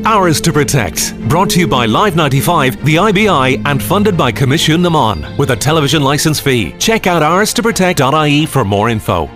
Ours to Protect, brought to you by Live 95, the IBI, and funded by Commission Naman, with a television licence fee. Check out ourstoprotect.ie for more info.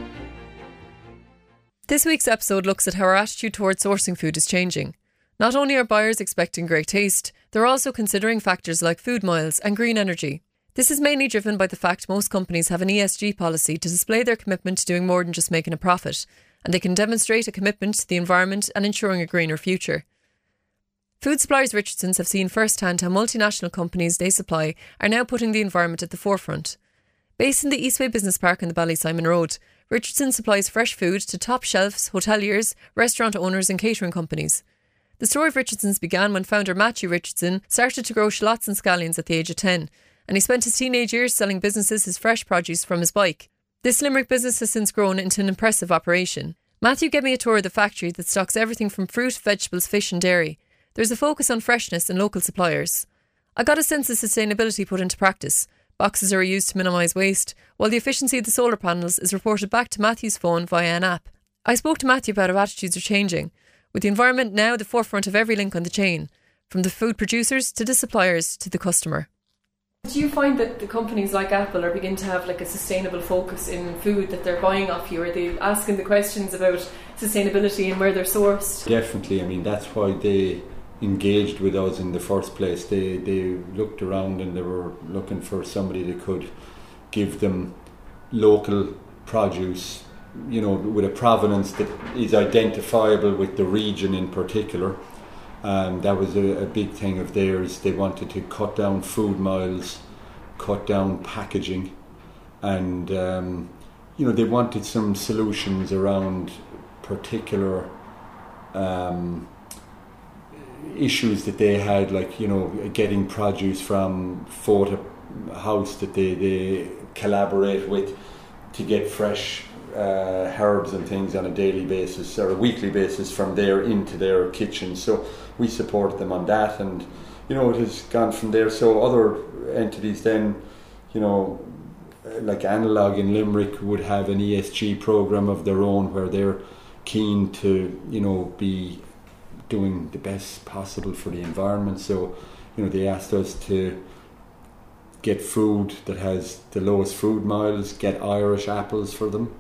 This week's episode looks at how our attitude towards sourcing food is changing. Not only are buyers expecting great taste, they're also considering factors like food miles and green energy. This is mainly driven by the fact most companies have an ESG policy to display their commitment to doing more than just making a profit, and they can demonstrate a commitment to the environment and ensuring a greener future. Food suppliers Richardson's have seen firsthand how multinational companies they supply are now putting the environment at the forefront. Based in the Eastway Business Park on the Ballysimon Road, Richardson supplies fresh food to top shelves, hoteliers, restaurant owners and catering companies. The story of Richardson's began when founder Matthew Richardson started to grow shallots and scallions at the age of 10, and he spent his teenage years selling businesses his fresh produce from his bike. This Limerick business has since grown into an impressive operation. Matthew gave me a tour of the factory that stocks everything from fruit, vegetables, fish and dairy. There's a focus on freshness and local suppliers. I got a sense of sustainability put into practice. Boxes are used to minimise waste, while the efficiency of the solar panels is reported back to Matthew's phone via an app. I spoke to Matthew about how attitudes are changing, with the environment now at the forefront of every link on the chain, from the food producers to the suppliers to the customer. Do you find that the companies like Apple are beginning to have like a sustainable focus in food that they're buying off you? Are they asking the questions about sustainability and where they're sourced? Definitely. I mean, that's why they engaged with us in the first place. They looked around and they were looking for somebody that could give them local produce, you know, with a provenance that is identifiable with the region in particular. That was a big thing of theirs. They wanted to cut down food miles, cut down packaging, and you know, they wanted some solutions around particular issues that they had, like, you know, getting produce from Fota House that they collaborate with to get fresh herbs and things on a daily basis or a weekly basis from there into their kitchen. So we support them on that, and you know, it has gone from there. So other entities then, you know, like Analog in Limerick would have an ESG program of their own where they're keen to, you know, be doing the best possible for the environment. So, you know, they asked us to get food that has the lowest food miles, get Irish apples for them,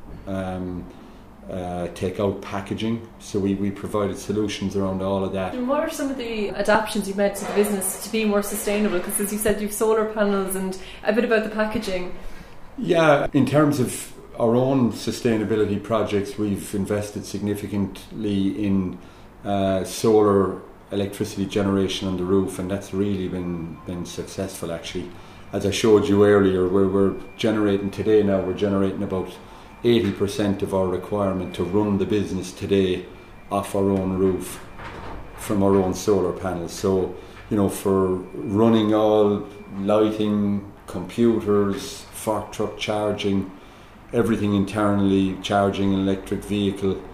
take out packaging. So we provided solutions around all of that. And what are some of the adaptations you've made to the business to be more sustainable? Because as you said, you've solar panels and a bit about the packaging. Yeah, in terms of our own sustainability projects, we've invested significantly in solar electricity generation on the roof, and that's really been successful actually. As I showed you earlier, we're generating today now, we're generating about 80% of our requirement to run the business today off our own roof from our own solar panels. So, you know, for running all lighting, computers, fork truck charging, everything internally, charging an electric vehicle,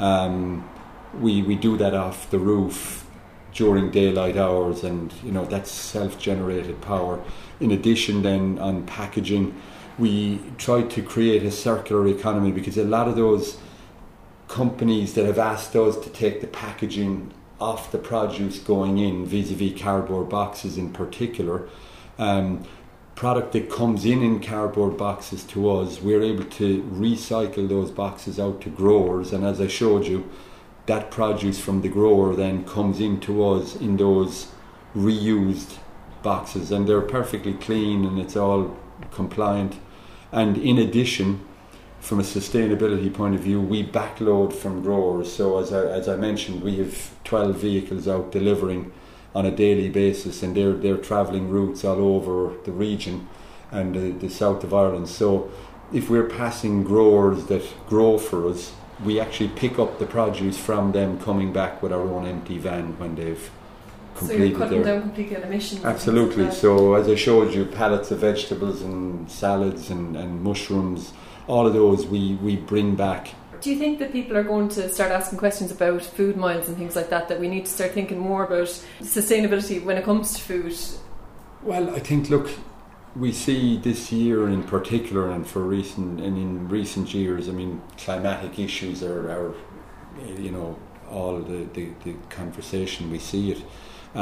we do that off the roof during daylight hours, and you know, that's self-generated power. In addition then, on packaging, we tried to create a circular economy, because a lot of those companies that have asked us to take the packaging off the produce going in, vis-a-vis cardboard boxes in particular, product that comes in cardboard boxes to us, we're able to recycle those boxes out to growers, and as I showed you, that produce from the grower then comes into us in those reused boxes, and they're perfectly clean and it's all compliant. And in addition, from a sustainability point of view, we backload from growers. So as I mentioned, we have 12 vehicles out delivering on a daily basis, and they're travelling routes all over the region and the south of Ireland. So if we're passing growers that grow for us, we actually pick up the produce from them coming back with our own empty van when they've completed. So you're cutting down completely on emissions. Absolutely. Like so as I showed you, pallets of vegetables and salads and mushrooms, all of those we bring back. Do you think that people are going to start asking questions about food miles and things like that, that we need to start thinking more about sustainability when it comes to food? Well, I think, look, we see this year in particular, and in recent years, I mean, climatic issues are you know, all the conversation. We see it.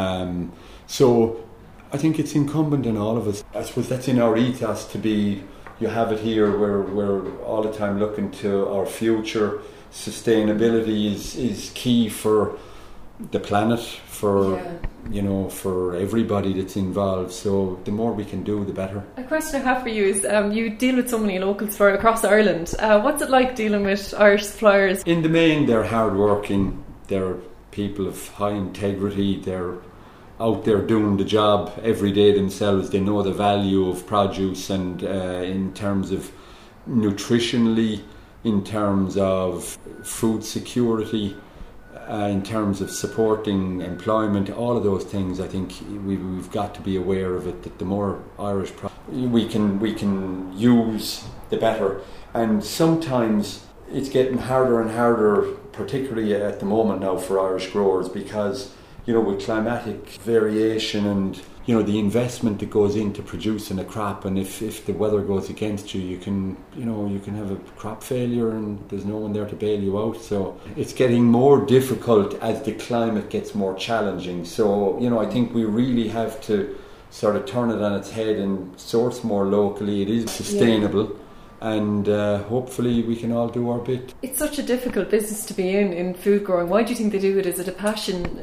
So I think it's incumbent on all of us. I suppose that's in our ethos to be, you have it here, we're all the time looking to our future. Sustainability is key for the planet, for for everybody that's involved. So the more we can do, the better. A question I have for you is, you deal with so many locals for across Ireland. What's it like dealing with Irish suppliers? In the main, they're hardworking. They're people of high integrity. They're out there doing the job every day themselves. They know the value of produce, and in terms of nutritionally, in terms of food security, in terms of supporting employment, all of those things, I think we've got to be aware of it, that the more Irish we can use, the better. And sometimes it's getting harder and harder, particularly at the moment now, for Irish growers, because with climatic variation and the investment that goes into producing a crop, and if the weather goes against you, you can have a crop failure and there's no one there to bail you out. So it's getting more difficult as the climate gets more challenging. So I think we really have to sort of turn it on its head and source more locally. It is sustainable. And hopefully we can all do our bit. It's such a difficult business to be in food growing. Why do you think they do it? Is it a passion?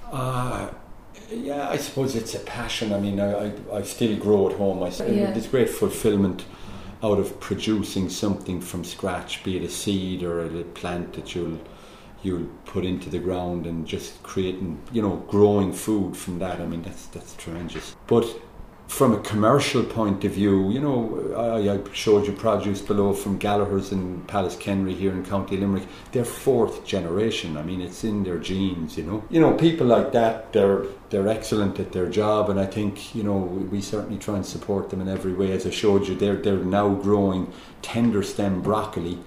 Yeah, I suppose it's a passion. I mean, I still grow at home. There's great fulfilment out of producing something from scratch, be it a seed or a plant that you'll put into the ground, and just creating, growing food from that. I mean, that's tremendous. But from a commercial point of view, I showed you produce below from Gallagher's and Palace Kenry here in County Limerick. They're fourth generation. I mean, it's in their genes, people like that, they're excellent at their job, and I think, we certainly try and support them in every way. As I showed you, they're now growing tender stem broccoli.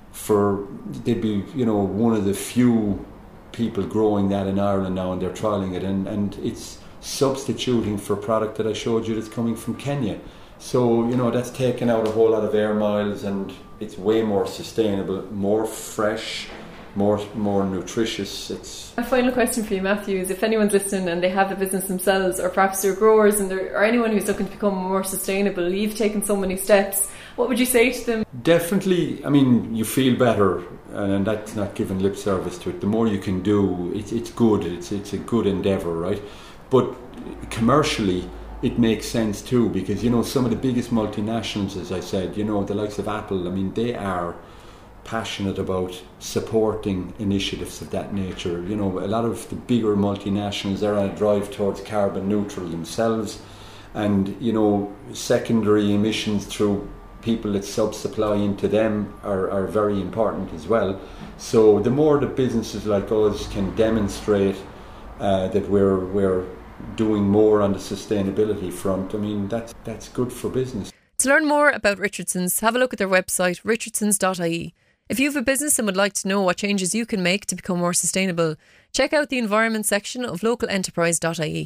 They'd be, one of the few people growing that in Ireland now, and they're trialling it, and it's substituting for a product that I showed you that's coming from Kenya. So, that's taken out a whole lot of air miles, and it's way more sustainable, more fresh, more nutritious. It's a final question for you, Matthew, is if anyone's listening and they have a business themselves, or perhaps they're growers, or anyone who's looking to become more sustainable, you've taken so many steps, what would you say to them? Definitely, I mean, you feel better, and that's not giving lip service to it. The more you can do, it's good. It's a good endeavour, right? But commercially, it makes sense too, because some of the biggest multinationals, as I said, the likes of Apple, I mean, they are passionate about supporting initiatives of that nature. A lot of the bigger multinationals are on a drive towards carbon neutral themselves, and secondary emissions through people that sub-supply into them are very important as well. So the more that businesses like us can demonstrate that we're doing more on the sustainability front, I mean, that's good for business. To learn more about Richardson's, have a look at their website, richardsons.ie. If you have a business and would like to know what changes you can make to become more sustainable, check out the environment section of localenterprise.ie.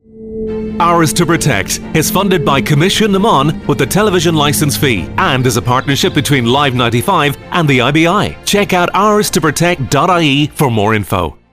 Ours to Protect is funded by Commission Naman with the television licence fee, and is a partnership between Live 95 and the IBI. Check out ourstoprotect.ie for more info.